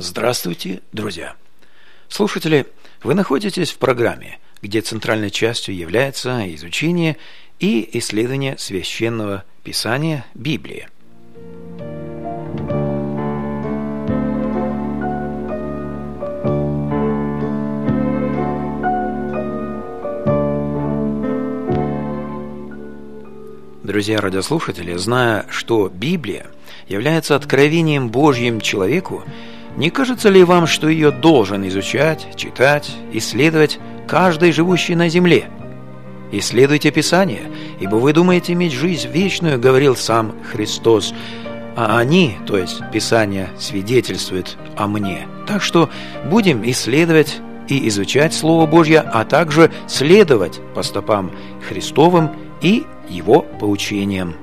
Здравствуйте, друзья! Слушатели, вы находитесь в программе, где центральной частью является изучение и исследование Священного Писания Библии. Друзья радиослушатели, зная, что Библия является откровением Божьим человеку, не кажется ли вам, что ее должен изучать, читать, исследовать каждый живущий на земле? Исследуйте Писание, ибо вы думаете иметь жизнь вечную, говорил сам Христос, а они, то есть Писание, свидетельствуют о мне. Так что будем исследовать и изучать Слово Божье, а также следовать по стопам Христовым и Его поучениям.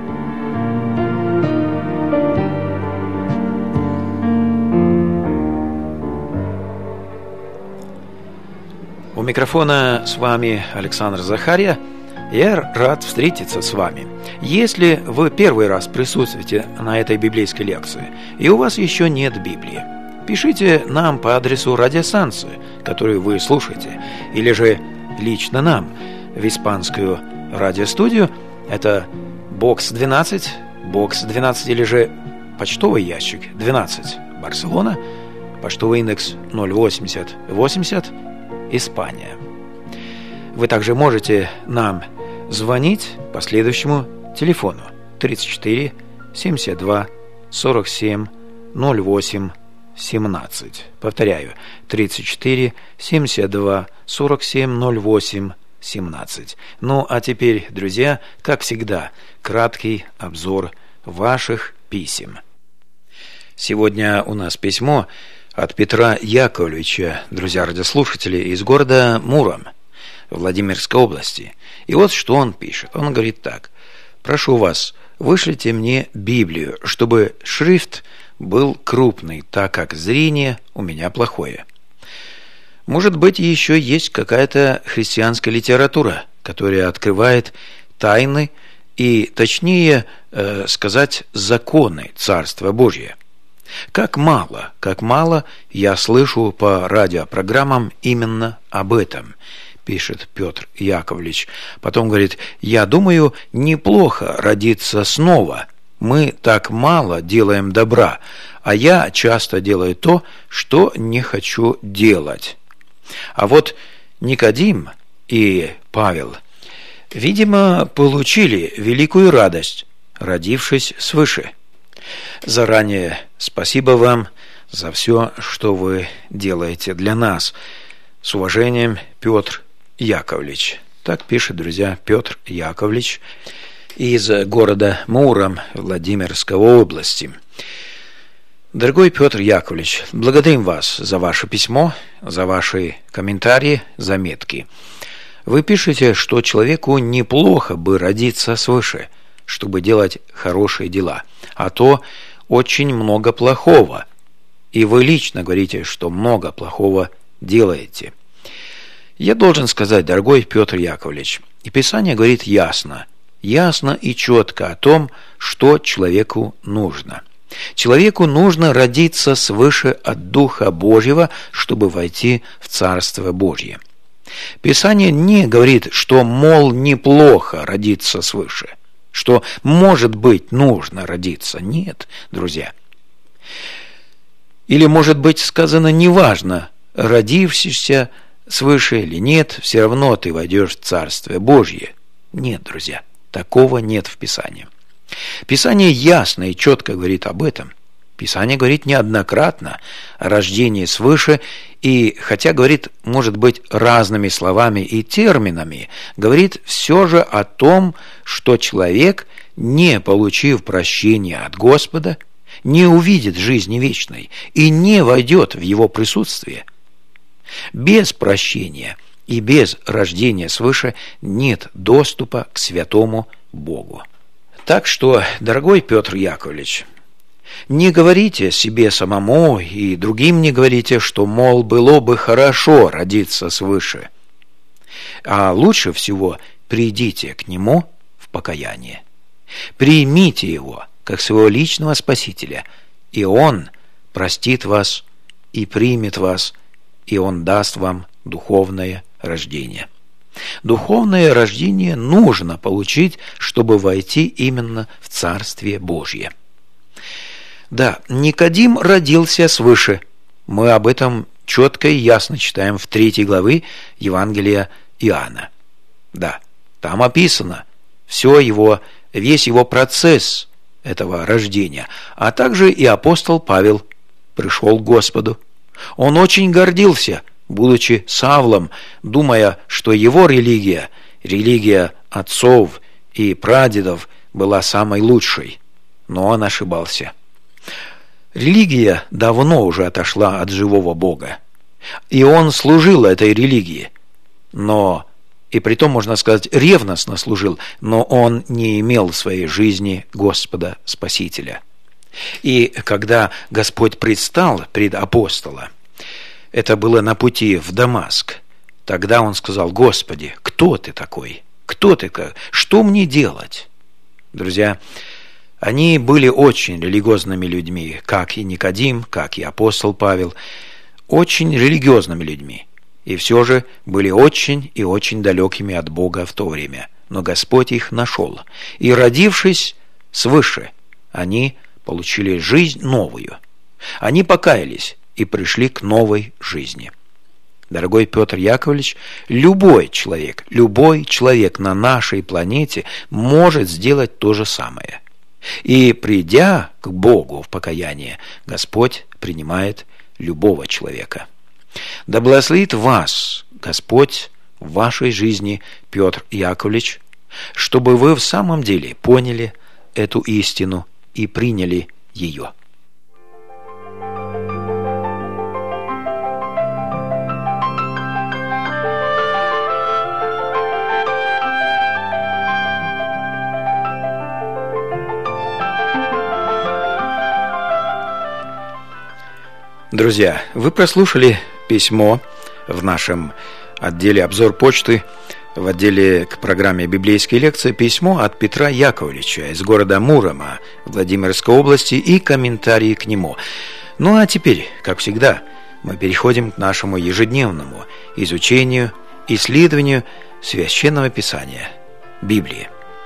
У микрофона с вами Александр Захарья. Я рад встретиться с вами. Если вы первый раз присутствуете на этой библейской лекции, и у вас еще нет Библии, пишите нам по адресу радиостанции, которую вы слушаете, или же лично нам в испанскую радиостудию. Это бокс 12 или же почтовый ящик 12, Барселона, почтовый индекс 08080, Испания. Вы также можете нам звонить по следующему телефону 34 72 47 08 17. Повторяю, 34 72 47 08 17. Ну, а теперь, друзья, как всегда, краткий обзор ваших писем. Сегодня у нас письмо от Петра Яковлевича, друзья радиослушатели, из города Муром, Владимирской области. И вот что он пишет. Он говорит так: «Прошу вас, вышлите мне Библию, чтобы шрифт был крупный, так как зрение у меня плохое. Может быть, еще есть какая-то христианская литература, которая открывает тайны и, точнее сказать, законы Царства Божия. Как мало я слышу по радиопрограммам именно об этом», пишет Петр Яковлевич. Потом говорит: «Я думаю, неплохо родиться снова. Мы так мало делаем добра, а я часто делаю то, что не хочу делать». А вот Никодим и Павел, видимо, получили великую радость, родившись свыше. Заранее спасибо вам за все, что вы делаете для нас. С уважением, Петр Яковлевич. Так пишет, друзья, Петр Яковлевич из города Муром Владимирской области. Дорогой Петр Яковлевич, благодарим вас за ваше письмо, за ваши комментарии, заметки. Вы пишете, что человеку неплохо бы родиться свыше, чтобы делать хорошие дела, а то очень много плохого. И вы лично говорите, что много плохого делаете. Я должен сказать, дорогой Петр Яковлевич, и Писание говорит ясно и четко о том, что человеку нужно. Человеку нужно родиться свыше от Духа Божьего, чтобы войти в Царство Божье. Писание не говорит, что, мол, неплохо родиться свыше, что, может быть, нужно родиться. Нет, друзья. Или, может быть, сказано, неважно, родившийся свыше или нет, все равно ты войдешь в Царствие Божье. Нет, друзья, такого нет в Писании. Писание ясно и четко говорит об этом. Писание говорит неоднократно о рождении свыше, и хотя говорит, может быть, разными словами и терминами, говорит все же о том, что человек, не получив прощения от Господа, не увидит жизни вечной и не войдет в Его присутствие. Без прощения и без рождения свыше нет доступа к святому Богу. Так что, дорогой Петр Яковлевич, не говорите себе самому и другим не говорите, что, мол, было бы хорошо родиться свыше. А лучше всего придите к Нему в покаяние. Примите Его как своего личного Спасителя, и Он простит вас и примет вас, и Он даст вам духовное рождение. Духовное рождение нужно получить, чтобы войти именно в Царствие Божье. Да, Никодим родился свыше. Мы об этом четко и ясно читаем в 3 главе Евангелия Иоанна. Да, там описано весь его процесс этого рождения. А также и апостол Павел пришел к Господу. Он очень гордился, будучи Савлом, думая, что его религия отцов и прадедов, была самой лучшей. Но он ошибался. Религия давно уже отошла от живого Бога. И он служил этой религии. И притом, можно сказать, ревностно служил, но он не имел в своей жизни Господа Спасителя. И когда Господь предстал пред апостола, это было на пути в Дамаск, тогда он сказал: «Господи, кто ты такой? Кто ты? Что мне делать?» Друзья, они были очень религиозными людьми, как и Никодим, как и апостол Павел, очень религиозными людьми. И все же были очень и очень далекими от Бога в то время. Но Господь их нашел. И, родившись свыше, они получили жизнь новую. Они покаялись и пришли к новой жизни. Дорогой Петр Яковлевич, любой человек на нашей планете может сделать то же самое. И, придя к Богу в покаяние, Господь принимает любого человека. Да благословит вас Господь в вашей жизни, Петр Яковлевич, чтобы вы в самом деле поняли эту истину и приняли ее. Друзья, вы прослушали письмо в нашем отделе «Обзор почты», в отделе к программе «Библейские лекции», письмо от Петра Яковлевича из города Мурома Владимирской области и комментарии к нему. Ну а теперь, как всегда, мы переходим к нашему ежедневному изучению, исследованию Священного Писания, Библии.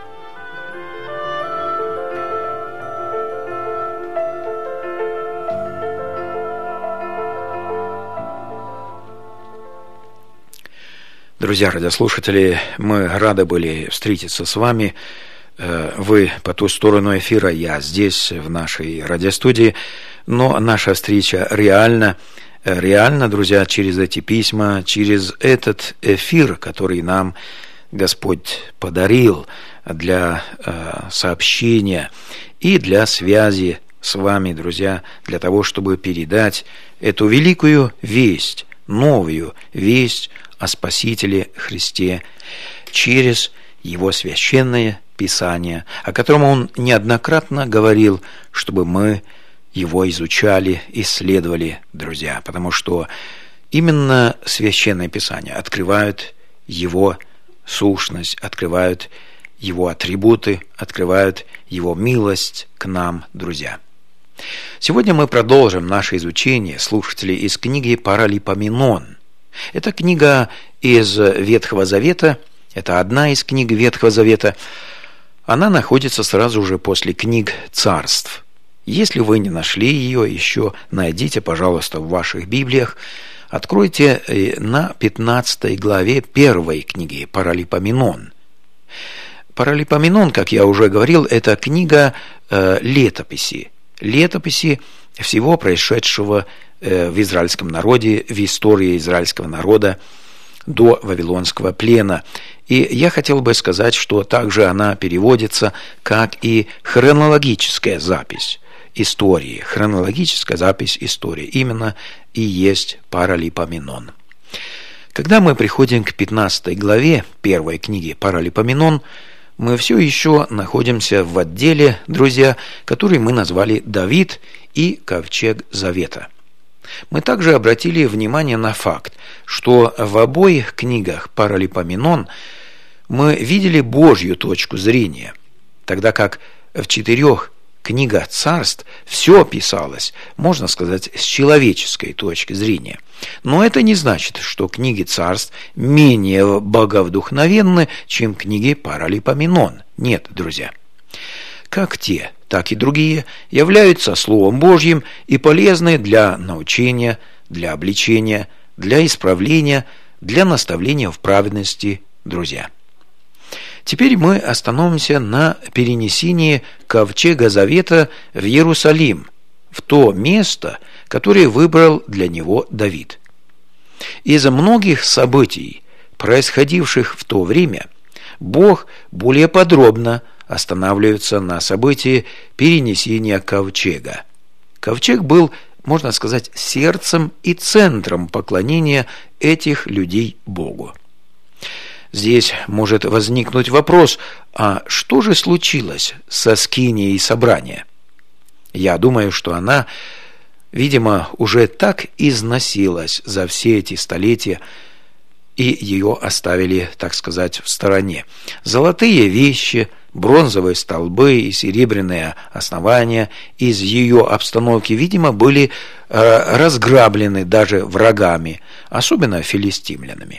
Друзья радиослушатели, мы рады были встретиться с вами. Вы по ту сторону эфира, я здесь, в нашей радиостудии. Но наша встреча реально, друзья, через эти письма, через этот эфир, который нам Господь подарил для сообщения и для связи с вами, друзья, для того, чтобы передать эту великую весть, новую весть о Спасителе Христе через Его священное Писание, о котором Он неоднократно говорил, чтобы мы его изучали, исследовали, друзья, потому что именно Священное Писание открывает Его сущность, открывают Его атрибуты, открывают Его милость к нам, друзья. Сегодня мы продолжим наше изучение, слушатели, из книги «Паралипоменон». Это книга из Ветхого Завета, это одна из книг Ветхого Завета. Она находится сразу же после книг Царств. Если вы не нашли ее еще, найдите, пожалуйста, в ваших Библиях. Откройте на 15 главе первой книги «Паралипоменон». «Паралипоменон», как я уже говорил, это книга летописи всего происшедшего в израильском народе, в истории израильского народа до Вавилонского плена. И я хотел бы сказать, что также она переводится как и хронологическая запись истории. Хронологическая запись истории именно и есть Паралипоменон. Когда мы приходим к 15 главе первой книги Паралипоменон, мы все еще находимся в отделе, друзья, который мы назвали «Давид и Ковчег Завета». Мы также обратили внимание на факт, что в обоих книгах Паралипоменон мы видели Божью точку зрения, тогда как в 4 книга Царств все писалось, можно сказать, с человеческой точки зрения. Но это не значит, что книги Царств менее боговдухновенны, чем книги Паралипоменон. Нет, друзья. Как те, так и другие являются Словом Божьим и полезны для научения, для обличения, для исправления, для наставления в праведности, друзья. Теперь мы остановимся на перенесении ковчега Завета в Иерусалим, в то место, которое выбрал для него Давид. Из многих событий, происходивших в то время, Бог более подробно останавливается на событии перенесения ковчега. Ковчег был, можно сказать, сердцем и центром поклонения этих людей Богу. Здесь может возникнуть вопрос, а что же случилось со скинией собрания? Я думаю, что она, видимо, уже так износилась за все эти столетия, и ее оставили, так сказать, в стороне. Золотые вещи, бронзовые столбы и серебряные основания из ее обстановки, видимо, были разграблены даже врагами, особенно филистимлянами.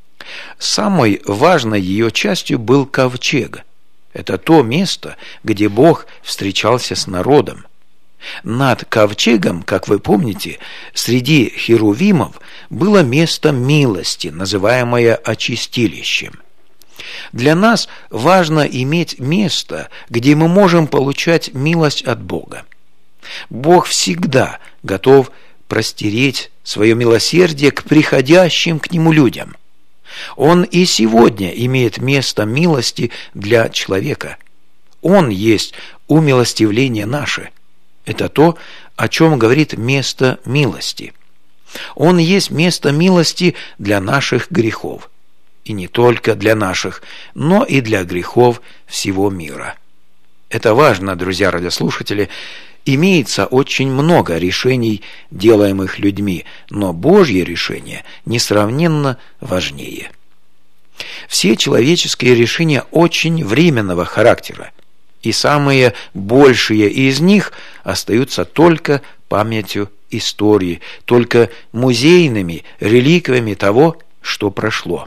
Самой важной ее частью был ковчег. Это то место, где Бог встречался с народом. Над ковчегом, как вы помните, среди херувимов было место милости, называемое очистилищем. Для нас важно иметь место, где мы можем получать милость от Бога. Бог всегда готов простереть свое милосердие к приходящим к Нему людям. Он и сегодня имеет место милости для человека. Он есть умилостивление наше. Это то, о чем говорит место милости. Он есть место милости для наших грехов. И не только для наших, но и для грехов всего мира. Это важно, друзья радиослушатели. Имеется очень много решений, делаемых людьми, но Божье решение несравненно важнее. Все человеческие решения очень временного характера, и самые большие из них остаются только памятью истории, только музейными реликвиями того, что прошло.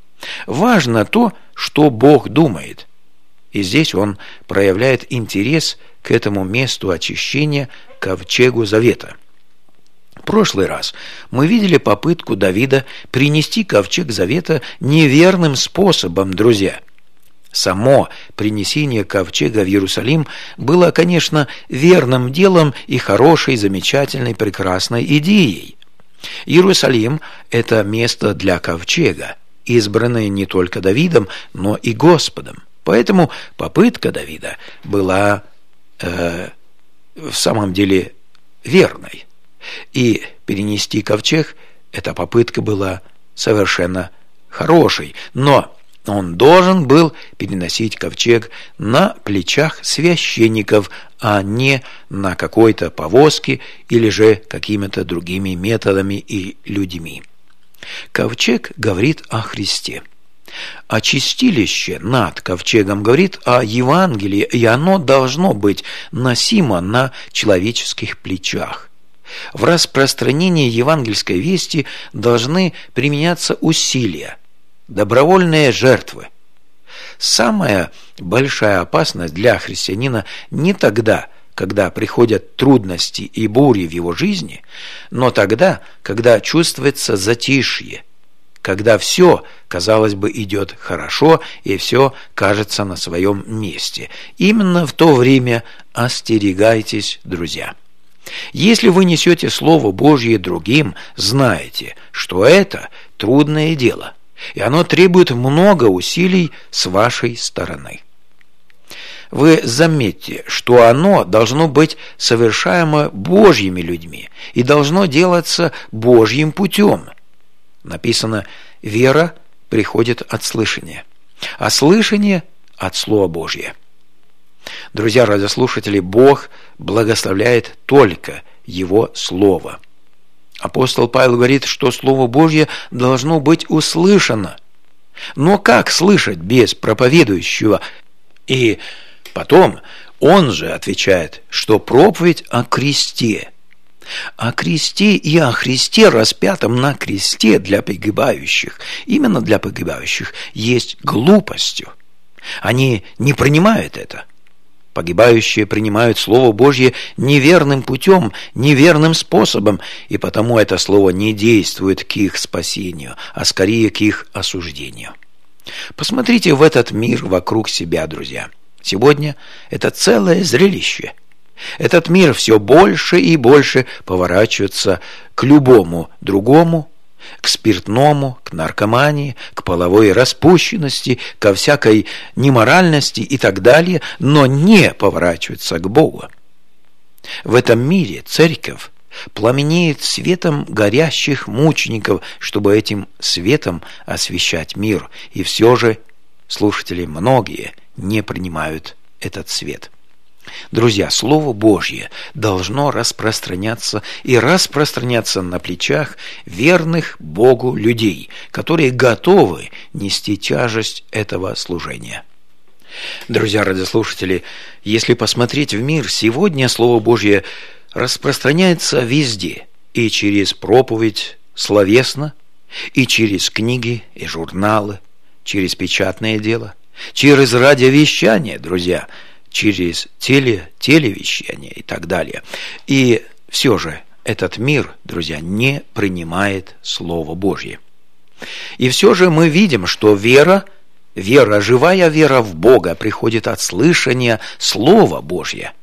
Важно то, что Бог думает, и здесь Он проявляет интерес к этому месту очищения, ковчегу Завета. В прошлый раз мы видели попытку Давида принести ковчег Завета неверным способом, друзья. Само принесение ковчега в Иерусалим было, конечно, верным делом и хорошей, замечательной, прекрасной идеей. Иерусалим – это место для ковчега, избранное не только Давидом, но и Господом. Поэтому попытка Давида была в самом деле верной. И перенести ковчег, эта попытка была совершенно хорошей. Но он должен был переносить ковчег на плечах священников, а не на какой-то повозке или же какими-то другими методами и людьми. Ковчег говорит о Христе. А чистилище над ковчегом говорит о Евангелии, и оно должно быть носимо на человеческих плечах. В распространении евангельской вести должны применяться усилия, добровольные жертвы. Самая большая опасность для христианина не тогда, когда приходят трудности и бури в его жизни, но тогда, когда чувствуется затишье, когда все, казалось бы, идет хорошо и все кажется на своем месте. Именно в то время остерегайтесь, друзья. Если вы несете Слово Божье другим, знайте, что это трудное дело, и оно требует много усилий с вашей стороны. Вы заметьте, что оно должно быть совершаемо Божьими людьми и должно делаться Божьим путем. Написано: вера приходит от слышания, а слышание от Слова Божьего. Друзья радиослушатели, Бог благословляет только Его Слово. Апостол Павел говорит, что Слово Божье должно быть услышано. Но как слышать без проповедующего? И потом Он же отвечает, что проповедь о кресте. О кресте и о Христе, распятом на кресте для погибающих, именно для погибающих, есть глупостью. Они не принимают это. Погибающие принимают Слово Божье неверным путем, неверным способом, и потому это Слово не действует к их спасению, а скорее к их осуждению. Посмотрите в этот мир вокруг себя, друзья. Сегодня это целое зрелище. Этот мир все больше и больше поворачивается к любому другому, к спиртному, к наркомании, к половой распущенности, ко всякой неморальности и так далее, но не поворачивается к Богу. В этом мире церковь пламенеет светом горящих мучеников, чтобы этим светом освещать мир. И все же, слушатели, многие не принимают этот свет. Друзья, Слово Божье должно распространяться и распространяться на плечах верных Богу людей, которые готовы нести тяжесть этого служения. Друзья радиослушатели, если посмотреть в мир, сегодня Слово Божье распространяется везде, и через проповедь словесно, и через книги и журналы, через печатное дело, через радиовещание, друзья, через телевещание и так далее. И все же этот мир, друзья, не принимает Слово Божье. И все же мы видим, что вера, живая вера в Бога приходит от слышания Слова Божьего.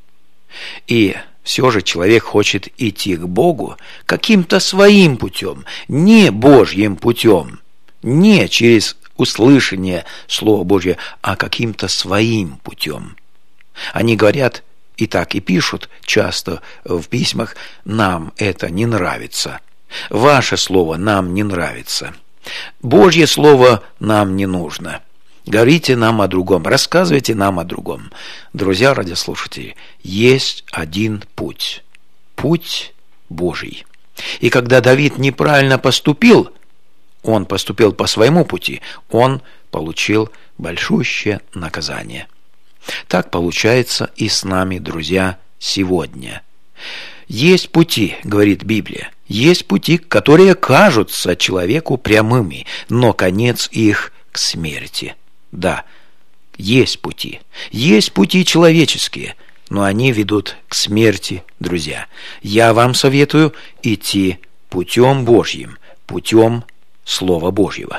И все же человек хочет идти к Богу каким-то своим путем, не Божьим путем, не через услышание Слова Божьего, а каким-то своим путем. Они говорят и так и пишут часто в письмах: нам это не нравится, ваше слово нам не нравится, Божье слово нам не нужно, говорите нам о другом, рассказывайте нам о другом. Друзья радиослушатели, есть один путь, путь Божий. И когда Давид неправильно поступил, он поступил по своему пути, он получил большущее наказание. Так получается и с нами, друзья, сегодня. Есть пути, говорит Библия, есть пути, которые кажутся человеку прямыми, но конец их к смерти. Да, есть пути человеческие, но они ведут к смерти, друзья. Я вам советую идти путем Божьим, путем Слова Божьего.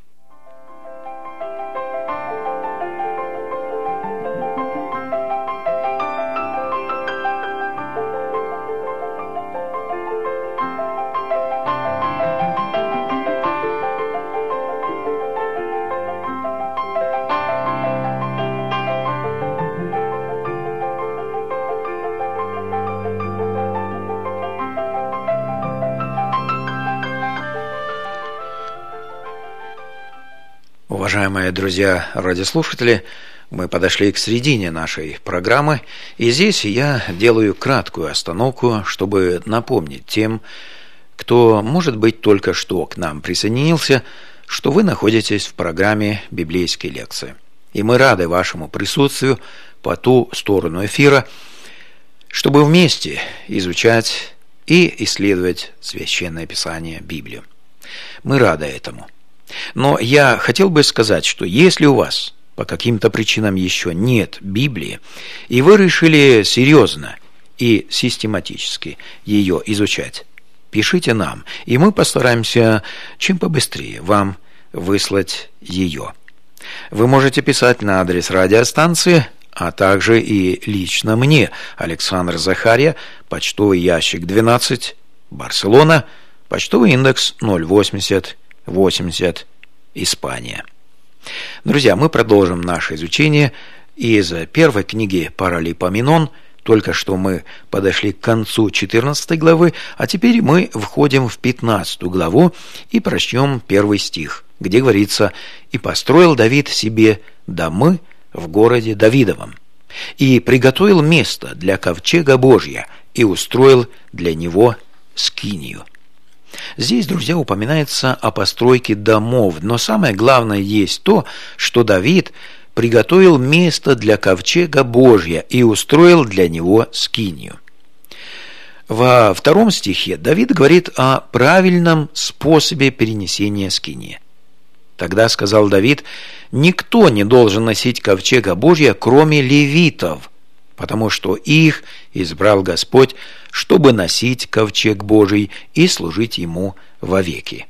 Уважаемые друзья радиослушатели, мы подошли к середине нашей программы, и здесь я делаю краткую остановку, чтобы напомнить тем, кто, может быть, только что к нам присоединился, что вы находитесь в программе «Библейские лекции». И мы рады вашему присутствию по ту сторону эфира, чтобы вместе изучать и исследовать Священное Писание, Библию. Мы рады этому. Но я хотел бы сказать, что если у вас по каким-то причинам еще нет Библии, и вы решили серьезно и систематически ее изучать, пишите нам, и мы постараемся чем побыстрее вам выслать ее. Вы можете писать на адрес радиостанции, а также и лично мне, Александр Захария, почтовый ящик 12, Барселона, почтовый индекс 08080, Испания. Друзья, мы продолжим наше изучение из первой книги Паралипоменон. Только что мы подошли к концу 14 главы, а теперь мы входим в 15 главу и прочтем первый стих, где говорится: «И построил Давид себе домы в городе Давидовом, и приготовил место для ковчега Божия, и устроил для него скинию». Здесь, друзья, упоминается о постройке домов, но самое главное есть то, что Давид приготовил место для ковчега Божия и устроил для него скинию. Во 2 стихе Давид говорит о правильном способе перенесения скинии. Тогда сказал Давид: «Никто не должен носить ковчега Божия, кроме левитов, потому что их избрал Господь, чтобы носить ковчег Божий и служить ему вовеки».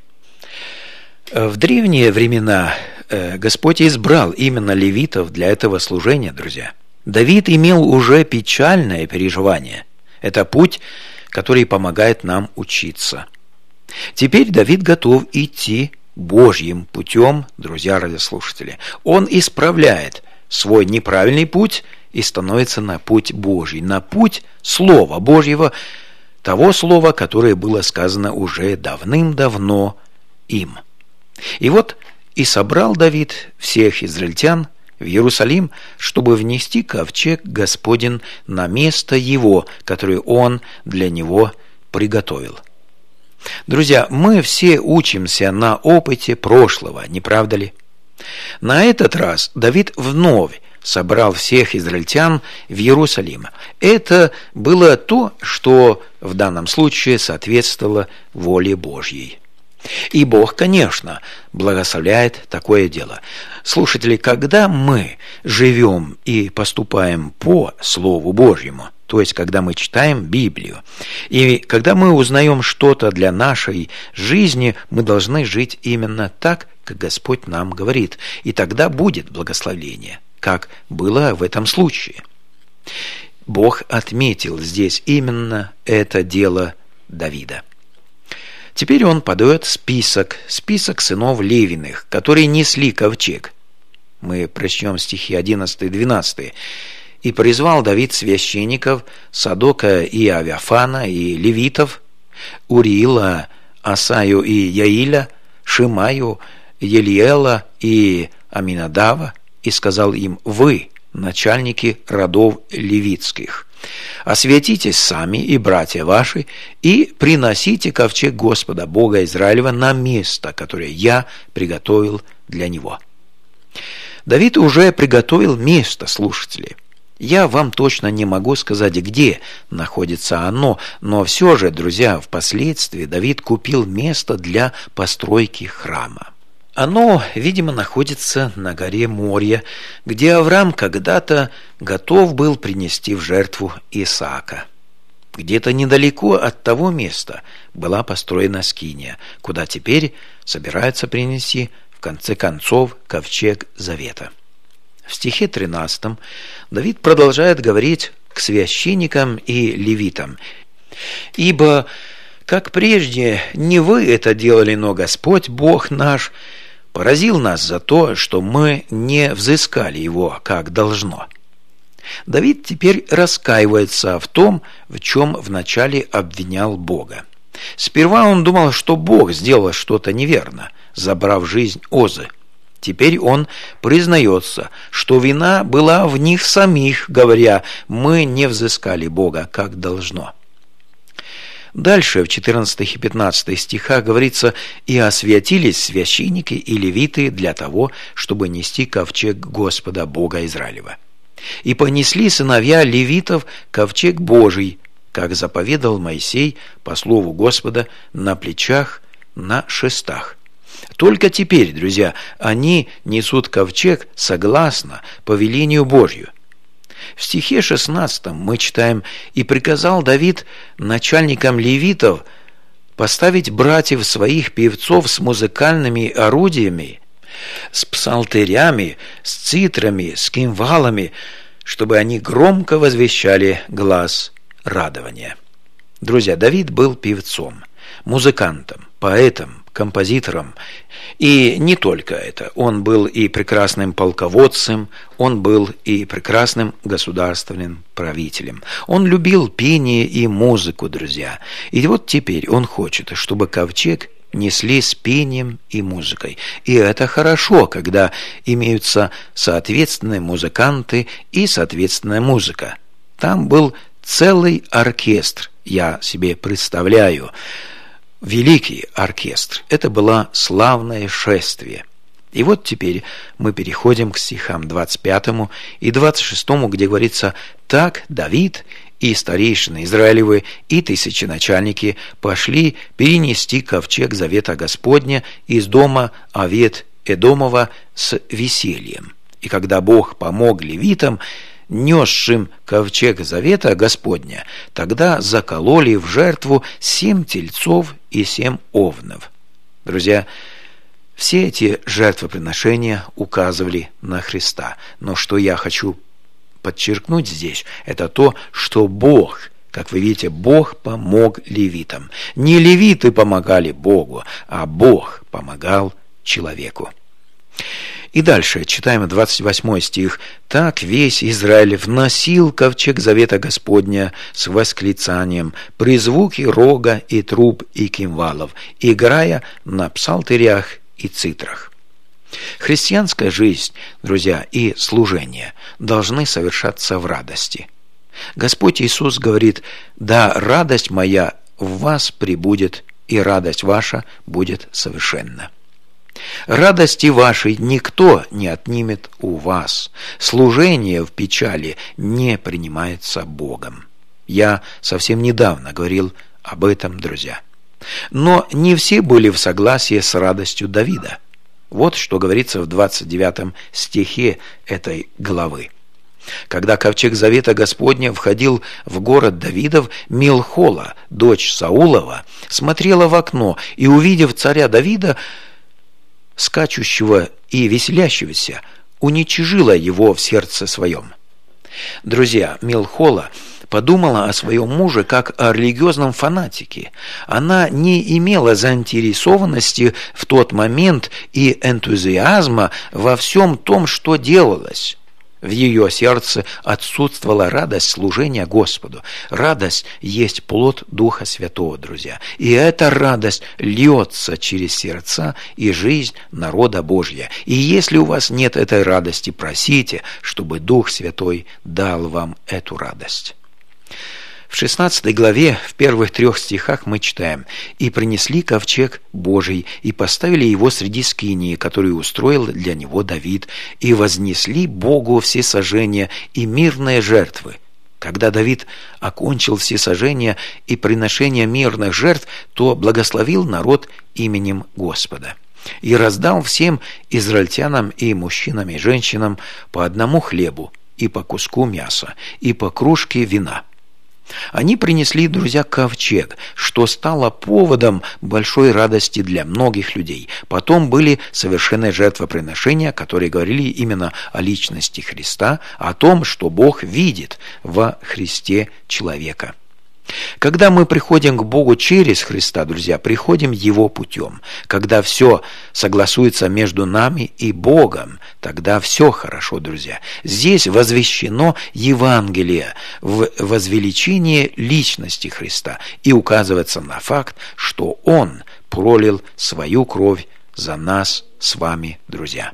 В древние времена Господь избрал именно левитов для этого служения, друзья. Давид имел уже печальное переживание. Это путь, который помогает нам учиться. Теперь Давид готов идти Божьим путем, друзья радиослушатели. Он исправляет свой неправильный путь и становится на путь Божий, на путь Слова Божьего, того Слова, которое было сказано уже давным-давно им. И вот и собрал Давид всех израильтян в Иерусалим, чтобы внести ковчег Господень на место его, которое он для него приготовил. Друзья, мы все учимся на опыте прошлого, не правда ли? На этот раз Давид вновь собрал всех израильтян в Иерусалим. Это было то, что в данном случае соответствовало воле Божьей. И Бог, конечно, благословляет такое дело. Слушатели, когда мы живем и поступаем по Слову Божьему, то есть когда мы читаем Библию, и когда мы узнаем что-то для нашей жизни, мы должны жить именно так, как Господь нам говорит, и тогда будет благословение, как было в этом случае. Бог отметил здесь именно это дело Давида. Теперь он подает список сынов Левиных, которые несли ковчег. Мы прочтем стихи 11 и 12. «И призвал Давид священников Садока и Авиафана и левитов, Уриила, Асаю и Яиля, Шимаю, Елиэла и Аминадава, и сказал им: вы, начальники родов левитских, освятитесь сами и братья ваши, и приносите ковчег Господа, Бога Израилева, на место, которое я приготовил для него». Давид уже приготовил место, слушатели. Я вам точно не могу сказать, где находится оно, но все же, друзья, впоследствии Давид купил место для постройки храма. Оно, видимо, находится на горе Морья, где Авраам когда-то готов был принести в жертву Исаака. Где-то недалеко от того места была построена скиния, куда теперь собираются принести, в конце концов, ковчег завета. В стихе 13 Давид продолжает говорить к священникам и левитам: «Ибо, как прежде, не вы это делали, но Господь, Бог наш, поразил нас за то, что мы не взыскали его, как должно». Давид теперь раскаивается в том, в чем вначале обвинял Бога. Сперва он думал, что Бог сделал что-то неверно, забрав жизнь Озы. Теперь он признается, что вина была в них самих, говоря: «Мы не взыскали Бога, как должно». Дальше, в 14 и 15 стихах говорится: «И освятились священники и левиты для того, чтобы нести ковчег Господа, Бога Израилева. И понесли сыновья левитов ковчег Божий, как заповедал Моисей по слову Господа, на плечах, на шестах». Только теперь, друзья, они несут ковчег согласно повелению Божью. В стихе 16 мы читаем: «И приказал Давид начальникам левитов поставить братьев своих певцов с музыкальными орудиями, с псалтырями, с цитрами, с кимвалами, чтобы они громко возвещали глас радования». Друзья, Давид был певцом, музыкантом, поэтом, композитором. И не только это. Он был и прекрасным полководцем, он был и прекрасным государственным правителем. Он любил пение и музыку, друзья. И вот теперь он хочет, чтобы ковчег несли с пением и музыкой. И это хорошо, когда имеются соответственные музыканты и соответственная музыка. Там был целый оркестр, я себе представляю. Великий оркестр. Это было славное шествие. И вот теперь мы переходим к стихам 25 и 26, где говорится: «Так Давид и старейшины Израилевы и тысяченачальники пошли перенести ковчег завета Господня из дома Овед-Эдомова с весельем. И когда Бог помог левитам, несшим ковчег завета Господня, тогда закололи в жертву 7 тельцов и 7 овнов». Друзья, все эти жертвоприношения указывали на Христа. Но что я хочу подчеркнуть здесь, это то, что Бог, как вы видите, Бог помог левитам. Не левиты помогали Богу, а Бог помогал человеку. И дальше читаем 28 стих. «Так весь Израиль вносил ковчег завета Господня с восклицанием при звуке рога и труб и кимвалов, играя на псалтырях и цитрах». Христианская жизнь, друзья, и служение должны совершаться в радости. Господь Иисус говорит: «Да, радость моя в вас пребудет, и радость ваша будет совершенна». Радости вашей никто не отнимет у вас. Служение в печали не принимается Богом. Я совсем недавно говорил об этом, друзья. Но не все были в согласии с радостью Давида. Вот что говорится в 29 стихе этой главы. Когда ковчег завета Господня входил в город Давидов, Милхола, дочь Саулова, смотрела в окно и, увидев царя Давида, скачущего и веселящегося, уничижила его в сердце своем. Друзья, Милхола подумала о своем муже как о религиозном фанатике. Она не имела заинтересованности в тот момент и энтузиазма во всем том, что делалось. В ее сердце отсутствовала радость служения Господу. Радость есть плод Духа Святого, друзья. И эта радость льется через сердца и жизнь народа Божья. И если у вас нет этой радости, просите, чтобы Дух Святой дал вам эту радость. В 16 главе, в первых 3 стихах мы читаем: «И принесли ковчег Божий, и поставили его среди скинии, которую устроил для него Давид, и вознесли Богу всесожжения и мирные жертвы». Когда Давид окончил всесожжения и приношения мирных жертв, то благословил народ именем Господа. И раздал всем израильтянам и мужчинам и женщинам по 1 хлебу, и по куску мяса, и по кружке вина. Они принесли, друзья, ковчег, что стало поводом большой радости для многих людей. Потом были совершены жертвоприношения, которые говорили именно о личности Христа, о том, что Бог видит во Христе человека. Когда мы приходим к Богу через Христа, друзья, приходим Его путем. Когда все согласуется между нами и Богом, тогда все хорошо, друзья. Здесь возвещено Евангелие в возвеличении личности Христа и указывается на факт, что Он пролил свою кровь за нас с вами, друзья.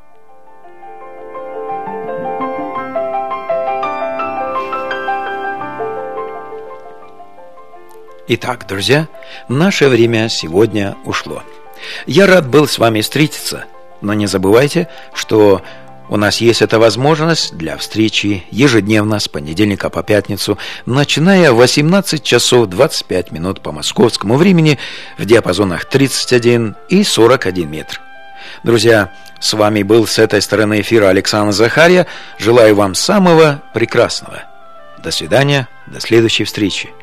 Итак, друзья, наше время сегодня ушло. Я рад был с вами встретиться, но не забывайте, что у нас есть эта возможность для встречи ежедневно с понедельника по пятницу, начиная в 18 часов 25 минут по московскому времени в диапазонах 31 и 41 метр. Друзья, с вами был с этой стороны эфира Александр Захария. Желаю вам самого прекрасного. До свидания, до следующей встречи.